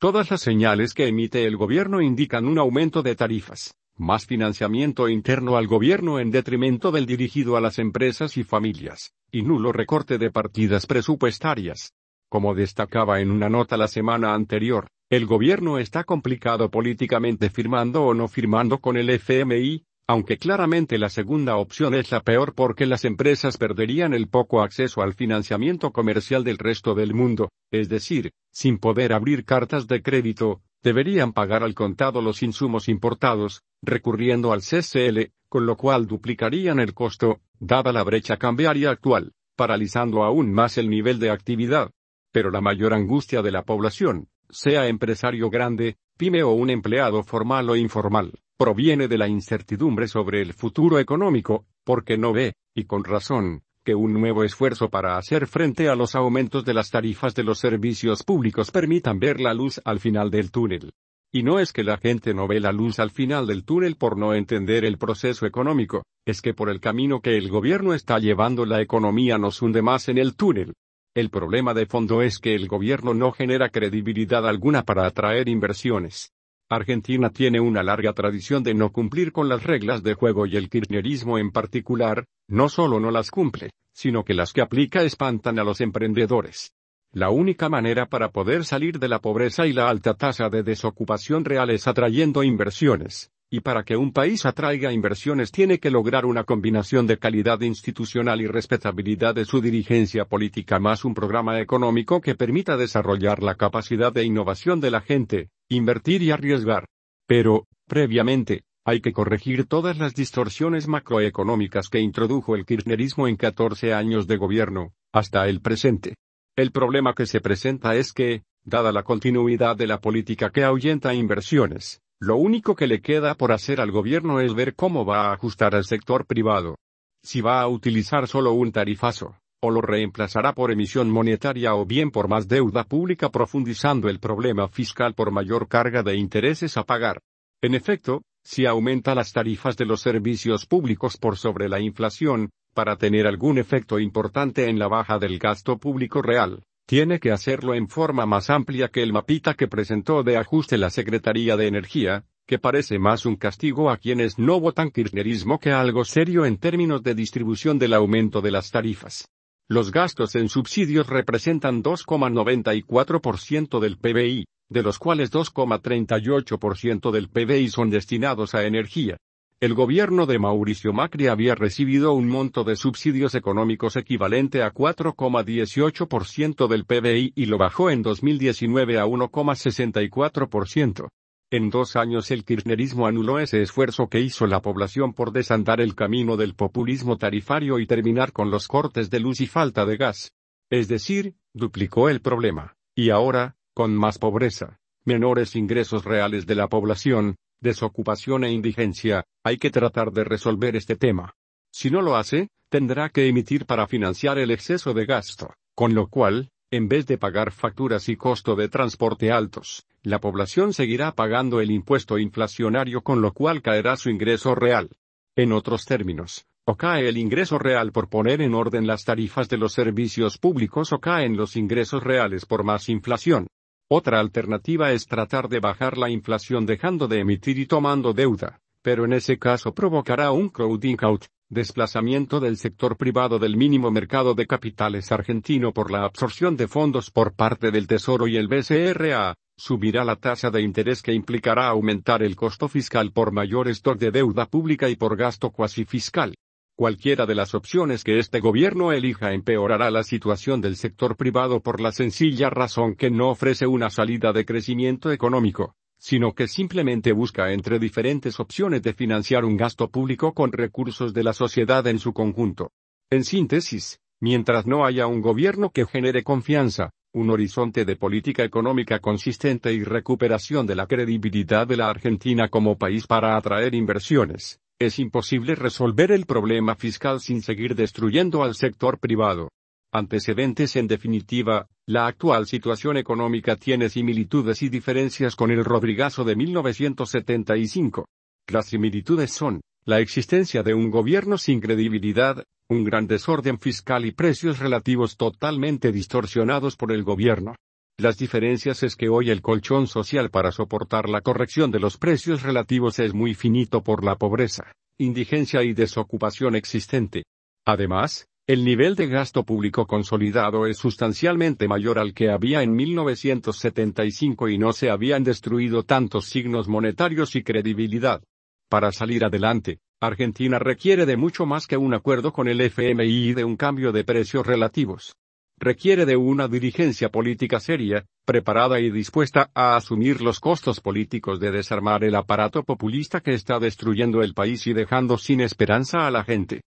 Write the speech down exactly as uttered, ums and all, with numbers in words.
Todas las señales que emite el gobierno indican un aumento de tarifas, más financiamiento interno al gobierno en detrimento del dirigido a las empresas y familias, y nulo recorte de partidas presupuestarias. Como destacaba en una nota la semana anterior, el gobierno está complicado políticamente firmando o no firmando con el F M I, aunque claramente la segunda opción es la peor porque las empresas perderían el poco acceso al financiamiento comercial del resto del mundo, es decir, sin poder abrir cartas de crédito, deberían pagar al contado los insumos importados, recurriendo al C C L, con lo cual duplicarían el costo, dada la brecha cambiaria actual, paralizando aún más el nivel de actividad. Pero la mayor angustia de la población, sea empresario grande, pyme o un empleado formal o informal, proviene de la incertidumbre sobre el futuro económico, porque no ve, y con razón, que un nuevo esfuerzo para hacer frente a los aumentos de las tarifas de los servicios públicos permitan ver la luz al final del túnel. Y no es que la gente no ve la luz al final del túnel por no entender el proceso económico, es que por el camino que el gobierno está llevando la economía nos hunde más en el túnel. El problema de fondo es que el gobierno no genera credibilidad alguna para atraer inversiones. Argentina tiene una larga tradición de no cumplir con las reglas de juego y el kirchnerismo en particular, no solo no las cumple, sino que las que aplica espantan a los emprendedores. La única manera para poder salir de la pobreza y la alta tasa de desocupación real es atrayendo inversiones. Y para que un país atraiga inversiones tiene que lograr una combinación de calidad institucional y respetabilidad de su dirigencia política más un programa económico que permita desarrollar la capacidad de innovación de la gente, invertir y arriesgar. Pero, previamente, hay que corregir todas las distorsiones macroeconómicas que introdujo el kirchnerismo en catorce años de gobierno, hasta el presente. El problema que se presenta es que, dada la continuidad de la política que ahuyenta inversiones, lo único que le queda por hacer al gobierno es ver cómo va a ajustar al sector privado. Si va a utilizar solo un tarifazo, o lo reemplazará por emisión monetaria o bien por más deuda pública profundizando el problema fiscal por mayor carga de intereses a pagar. En efecto, si aumenta las tarifas de los servicios públicos por sobre la inflación, para tener algún efecto importante en la baja del gasto público real, tiene que hacerlo en forma más amplia que el mapita que presentó de ajuste la Secretaría de Energía, que parece más un castigo a quienes no votan kirchnerismo que algo serio en términos de distribución del aumento de las tarifas. Los gastos en subsidios representan dos coma noventa y cuatro por ciento del P B I, de los cuales dos coma treinta y ocho por ciento del P B I son destinados a energía. El gobierno de Mauricio Macri había recibido un monto de subsidios económicos equivalente a cuatro coma dieciocho por ciento del P B I y lo bajó en dos mil diecinueve a uno coma sesenta y cuatro por ciento. En dos años el kirchnerismo anuló ese esfuerzo que hizo la población por desandar el camino del populismo tarifario y terminar con los cortes de luz y falta de gas. Es decir, duplicó el problema. Y ahora, con más pobreza, menores ingresos reales de la población, desocupación e indigencia, hay que tratar de resolver este tema. Si no lo hace, tendrá que emitir para financiar el exceso de gasto, con lo cual, en vez de pagar facturas y costo de transporte altos, la población seguirá pagando el impuesto inflacionario con lo cual caerá su ingreso real. En otros términos, o cae el ingreso real por poner en orden las tarifas de los servicios públicos o caen los ingresos reales por más inflación. Otra alternativa es tratar de bajar la inflación dejando de emitir y tomando deuda, pero en ese caso provocará un crowding out, desplazamiento del sector privado del mínimo mercado de capitales argentino por la absorción de fondos por parte del Tesoro y el B C R A, subirá la tasa de interés que implicará aumentar el costo fiscal por mayor stock de deuda pública y por gasto cuasi fiscal. Cualquiera de las opciones que este gobierno elija empeorará la situación del sector privado por la sencilla razón que no ofrece una salida de crecimiento económico, sino que simplemente busca entre diferentes opciones de financiar un gasto público con recursos de la sociedad en su conjunto. En síntesis, mientras no haya un gobierno que genere confianza, un horizonte de política económica consistente y recuperación de la credibilidad de la Argentina como país para atraer inversiones, es imposible resolver el problema fiscal sin seguir destruyendo al sector privado. Antecedentes en definitiva, la actual situación económica tiene similitudes y diferencias con el Rodrigazo de mil novecientos setenta y cinco. Las similitudes son, la existencia de un gobierno sin credibilidad, un gran desorden fiscal y precios relativos totalmente distorsionados por el gobierno. Las diferencias es que hoy el colchón social para soportar la corrección de los precios relativos es muy finito por la pobreza, indigencia y desocupación existente. Además, el nivel de gasto público consolidado es sustancialmente mayor al que había en mil novecientos setenta y cinco y no se habían destruido tantos signos monetarios y credibilidad. Para salir adelante, Argentina requiere de mucho más que un acuerdo con el F M I y de un cambio de precios relativos. Requiere de una dirigencia política seria, preparada y dispuesta a asumir los costos políticos de desarmar el aparato populista que está destruyendo el país y dejando sin esperanza a la gente.